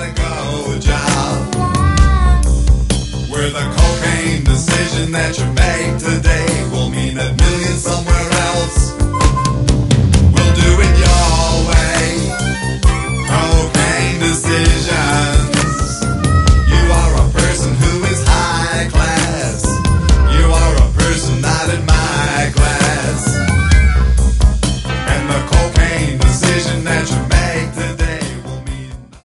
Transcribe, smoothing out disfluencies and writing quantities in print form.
let go job. With a cocaine decision that you made today.